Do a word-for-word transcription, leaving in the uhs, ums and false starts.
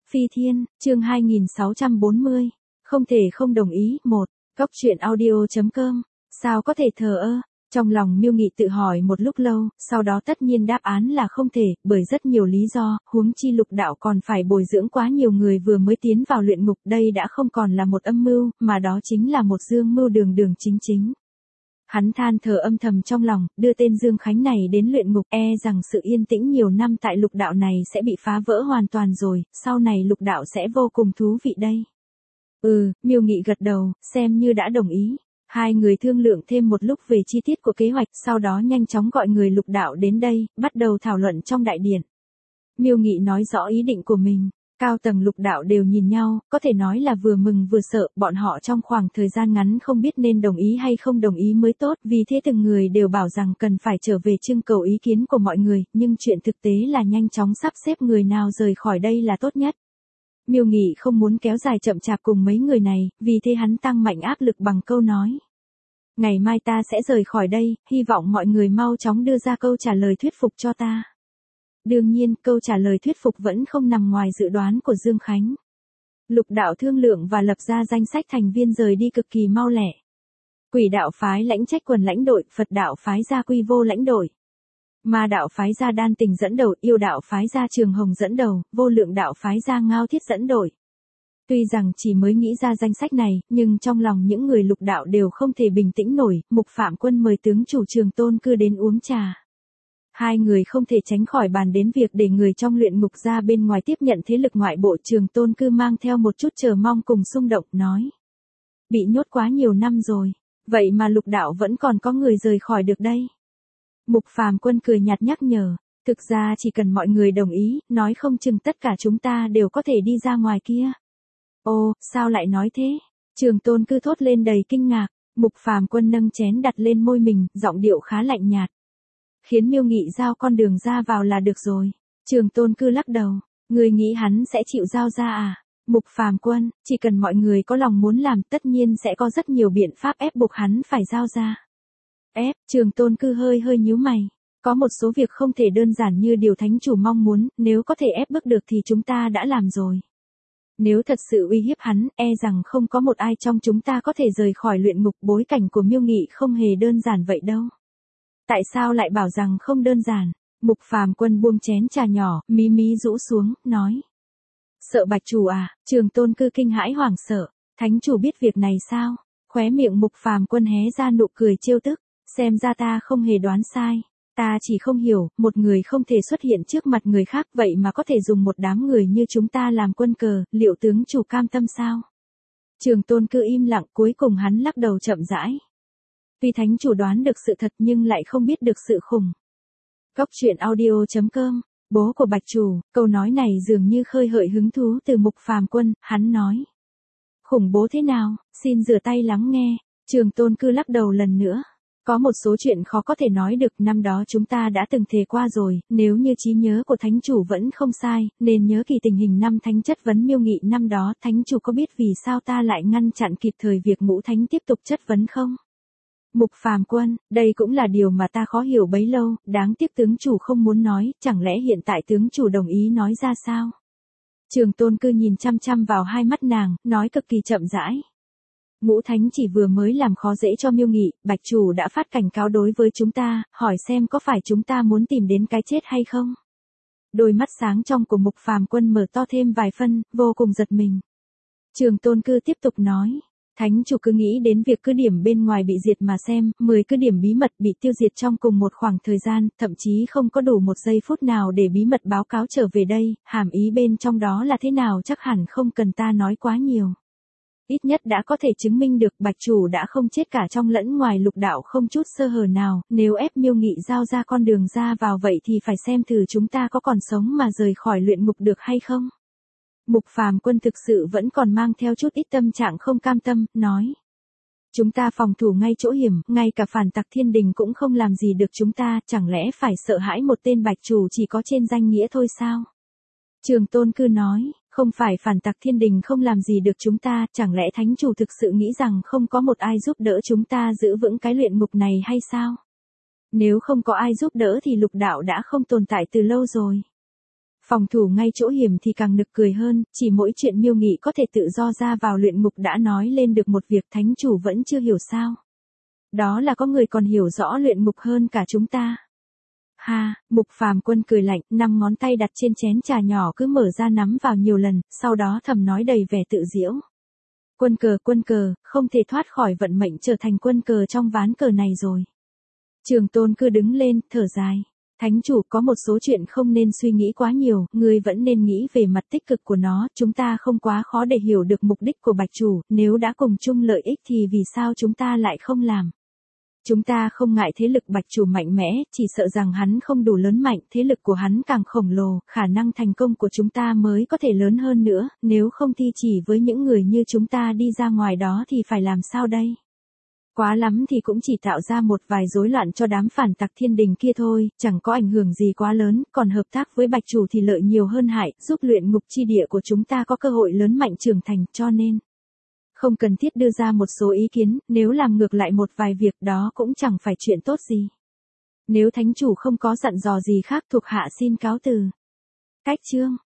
Phi Thiên, chương hai nghìn sáu trăm bốn mươi. Không thể không đồng ý. Một. Góc truyện audio.com. Sao có thể thờ ơ? Trong lòng Miêu Nghị tự hỏi một lúc lâu, sau đó tất nhiên đáp án là không thể, bởi rất nhiều lý do, huống chi Lục đạo còn phải bồi dưỡng quá nhiều người vừa mới tiến vào luyện ngục, đây đã không còn là một âm mưu, mà đó chính là một dương mưu đường đường chính chính. Hắn than thở âm thầm trong lòng, đưa tên Dương Khánh này đến luyện ngục, e rằng sự yên tĩnh nhiều năm tại lục đạo này sẽ bị phá vỡ hoàn toàn rồi, sau này lục đạo sẽ vô cùng thú vị đây. Ừ, Miêu Nghị gật đầu, xem như đã đồng ý. Hai người thương lượng thêm một lúc về chi tiết của kế hoạch, sau đó nhanh chóng gọi người lục đạo đến đây, bắt đầu thảo luận trong đại điện. Miêu Nghị nói rõ ý định của mình. Cao tầng lục đạo đều nhìn nhau, có thể nói là vừa mừng vừa sợ, bọn họ trong khoảng thời gian ngắn không biết nên đồng ý hay không đồng ý mới tốt, vì thế từng người đều bảo rằng cần phải trở về trưng cầu ý kiến của mọi người, nhưng chuyện thực tế là nhanh chóng sắp xếp người nào rời khỏi đây là tốt nhất. Miêu Nghị không muốn kéo dài chậm chạp cùng mấy người này, vì thế hắn tăng mạnh áp lực bằng câu nói. Ngày mai ta sẽ rời khỏi đây, hy vọng mọi người mau chóng đưa ra câu trả lời thuyết phục cho ta. Đương nhiên, câu trả lời thuyết phục vẫn không nằm ngoài dự đoán của Dương Khánh. Lục đạo thương lượng và lập ra danh sách thành viên rời đi cực kỳ mau lẹ. Quỷ đạo phái lãnh trách quần lãnh đội, Phật đạo phái gia Quy Vô lãnh đội. Ma đạo phái gia Đan Tình dẫn đầu, Yêu đạo phái gia Trường Hồng dẫn đầu, Vô Lượng đạo phái gia Ngao Thiết dẫn đội. Tuy rằng chỉ mới nghĩ ra danh sách này, nhưng trong lòng những người lục đạo đều không thể bình tĩnh nổi, Mục Phạm Quân mời tướng chủ Trường Tôn Cư đến uống trà. Hai người không thể tránh khỏi bàn đến việc để người trong luyện ngục ra bên ngoài tiếp nhận thế lực ngoại bộ. Trường Tôn Cư mang theo một chút chờ mong cùng xung động, nói. Bị nhốt quá nhiều năm rồi, vậy mà lục đạo vẫn còn có người rời khỏi được đây. Mục Phàm Quân cười nhạt nhắc nhở, thực ra chỉ cần mọi người đồng ý, nói không chừng tất cả chúng ta đều có thể đi ra ngoài kia. Ồ, sao lại nói thế? Trường Tôn Cư thốt lên đầy kinh ngạc. Mục Phàm Quân nâng chén đặt lên môi mình, giọng điệu khá lạnh nhạt. Khiến Miêu Nghị giao con đường ra vào là được rồi. Trường Tôn Cư lắc đầu, người nghĩ hắn sẽ chịu giao ra à? Mục Phàm Quân, chỉ cần mọi người có lòng muốn làm, tất nhiên sẽ có rất nhiều biện pháp ép buộc hắn phải giao ra. Ép? Trường Tôn Cư hơi hơi nhíu mày. Có một số việc không thể đơn giản như điều thánh chủ mong muốn, nếu có thể ép bức được thì chúng ta đã làm rồi. Nếu thật sự uy hiếp hắn, e rằng không có một ai trong chúng ta có thể rời khỏi luyện ngục. Bối cảnh của Miêu Nghị không hề đơn giản vậy đâu. Tại sao lại bảo rằng không đơn giản? Mục Phàm Quân buông chén trà nhỏ, mí mí rũ xuống, nói. Sợ Bạch chủ à? Trường Tôn Cư kinh hãi hoảng sợ. Thánh chủ biết việc này sao? Khóe miệng Mục Phàm Quân hé ra nụ cười trêu tức. Xem ra ta không hề đoán sai. Ta chỉ không hiểu, một người không thể xuất hiện trước mặt người khác vậy mà có thể dùng một đám người như chúng ta làm quân cờ, liệu tướng chủ cam tâm sao? Trường Tôn Cư im lặng, cuối cùng hắn lắc đầu chậm rãi. Tuy thánh chủ đoán được sự thật nhưng lại không biết được sự khủng. Góc truyện audio.com. Bố của Bạch chủ, câu nói này dường như khơi hợi hứng thú từ Mục Phàm Quân, hắn nói. Khủng bố thế nào, xin rửa tay lắng nghe. Trường Tôn Cư lắc đầu lần nữa. Có một số chuyện khó có thể nói được, năm đó chúng ta đã từng thề qua rồi, nếu như trí nhớ của thánh chủ vẫn không sai, nên nhớ kỳ tình hình năm thánh chất vấn Miêu Nghị năm đó, thánh chủ có biết vì sao ta lại ngăn chặn kịp thời việc ngũ thánh tiếp tục chất vấn không? Mục Phàm Quân, đây cũng là điều mà ta khó hiểu bấy lâu, đáng tiếc tướng chủ không muốn nói, chẳng lẽ hiện tại tướng chủ đồng ý nói ra sao? Trường Tôn Cư nhìn chăm chăm vào hai mắt nàng, nói cực kỳ chậm rãi. Ngũ thánh chỉ vừa mới làm khó dễ cho Miêu Nghị, Bạch chủ đã phát cảnh cáo đối với chúng ta, hỏi xem có phải chúng ta muốn tìm đến cái chết hay không? Đôi mắt sáng trong của Mục Phàm Quân mở to thêm vài phân, vô cùng giật mình. Trường Tôn Cư tiếp tục nói. Thánh chủ cứ nghĩ đến việc cứ điểm bên ngoài bị diệt mà xem, mười cứ điểm bí mật bị tiêu diệt trong cùng một khoảng thời gian, thậm chí không có đủ một giây phút nào để bí mật báo cáo trở về đây, hàm ý bên trong đó là thế nào chắc hẳn không cần ta nói quá nhiều. Ít nhất đã có thể chứng minh được Bạch chủ đã không chết cả trong lẫn ngoài lục đạo không chút sơ hở nào, nếu ép Miêu Nghị giao ra con đường ra vào vậy thì phải xem thử chúng ta có còn sống mà rời khỏi luyện ngục được hay không. Mục Phàm Quân thực sự vẫn còn mang theo chút ít tâm trạng không cam tâm, nói. Chúng ta phòng thủ ngay chỗ hiểm, ngay cả phản tặc thiên đình cũng không làm gì được chúng ta, chẳng lẽ phải sợ hãi một tên Bạch chủ chỉ có trên danh nghĩa thôi sao? Trường Tôn Cư nói, không phải phản tặc thiên đình không làm gì được chúng ta, chẳng lẽ thánh chủ thực sự nghĩ rằng không có một ai giúp đỡ chúng ta giữ vững cái luyện ngục này hay sao? Nếu không có ai giúp đỡ thì lục đạo đã không tồn tại từ lâu rồi. Phòng thủ ngay chỗ hiểm thì càng nực cười hơn, chỉ mỗi chuyện Miêu Nghị có thể tự do ra vào luyện ngục đã nói lên được một việc thánh chủ vẫn chưa hiểu sao. Đó là có người còn hiểu rõ luyện ngục hơn cả chúng ta. Ha, Mục Phàm Quân cười lạnh, năm ngón tay đặt trên chén trà nhỏ cứ mở ra nắm vào nhiều lần, sau đó thầm nói đầy vẻ tự giễu. Quân cờ, quân cờ, không thể thoát khỏi vận mệnh trở thành quân cờ trong ván cờ này rồi. Trường Tôn cứ đứng lên, thở dài. Thánh chủ, có một số chuyện không nên suy nghĩ quá nhiều, ngươi vẫn nên nghĩ về mặt tích cực của nó, chúng ta không quá khó để hiểu được mục đích của Bạch chủ, nếu đã cùng chung lợi ích thì vì sao chúng ta lại không làm? Chúng ta không ngại thế lực Bạch chủ mạnh mẽ, chỉ sợ rằng hắn không đủ lớn mạnh, thế lực của hắn càng khổng lồ, khả năng thành công của chúng ta mới có thể lớn hơn nữa, nếu không thi chỉ với những người như chúng ta đi ra ngoài đó thì phải làm sao đây? Quá lắm thì cũng chỉ tạo ra một vài rối loạn cho đám phản tặc thiên đình kia thôi, chẳng có ảnh hưởng gì quá lớn, còn hợp tác với Bạch chủ thì lợi nhiều hơn hại, giúp luyện ngục chi địa của chúng ta có cơ hội lớn mạnh trưởng thành, cho nên không cần thiết đưa ra một số ý kiến, nếu làm ngược lại một vài việc đó cũng chẳng phải chuyện tốt gì. Nếu thánh chủ không có dặn dò gì khác thuộc hạ xin cáo từ. Cách chương